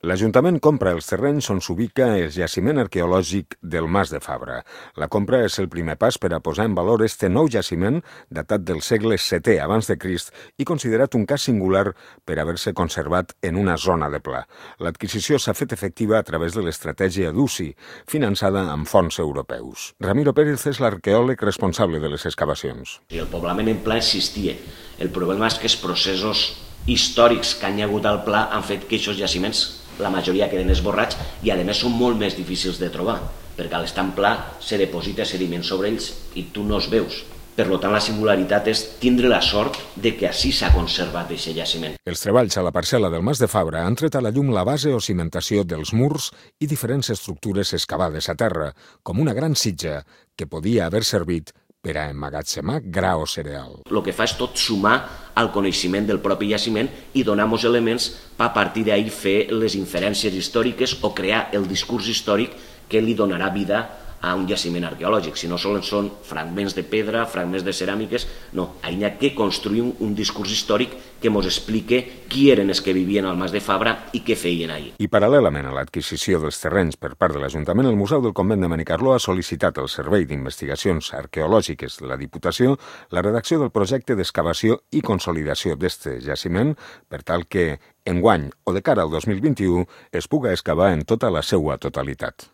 L'Ajuntament compra els terrenys on s'ubica el jaciment arqueològic del Mas de Fabra. La compra és el primer pas per a posar en valor este nou jaciment, datat del segle VII abans de Crist i considerat un cas singular per haver-se conservat en una zona de pla. L'adquisició s'ha fet efectiva a través de l'estratègia d'UCI, finançada amb fons europeus. Ramiro Pérez és l'arqueòleg responsable de les excavacions. El poblament en pla existia. El problema és que els processos històrics que han hagut al pla han fet que aquests jaciments, la majoria queden esborrats i a més són molt més difícils de trobar, perquè a l'estar en pla se deposita sediment sobre ells i tu no els veus. Per tant, la singularitat és tindre la sort de que així s'ha conservat aquest jaciment. Els treballs a la parcel·la del Mas de Fabra han tret a la llum la base o cimentació dels murs i diferents estructures excavades a terra, com una gran sitja que podia haver servit per a emmagatzemar gra o cereal. El que fa és tot sumar al coneixement del propi jaciment i donar-nos elements per a partir d'ahir fer les inferències històriques o crear el discurs històric que li donarà vida a un jaciment arqueològic. Si no sols són fragments de pedra, fragments de ceràmiques, no. Hi ha que construir un discurs històric que ens explique qui eren els que vivien al Mas de Fabra i què feien ahir. I paral·lelament a l'adquisició dels terrenys per part de l'Ajuntament, el Museu del Convent de Benicarló ha sol·licitat al Servei d'Investigacions Arqueològiques de la Diputació la redacció del projecte d'excavació i consolidació d'este jaciment per tal que, enguany o de cara al 2021, es puga excavar en tota la seua totalitat.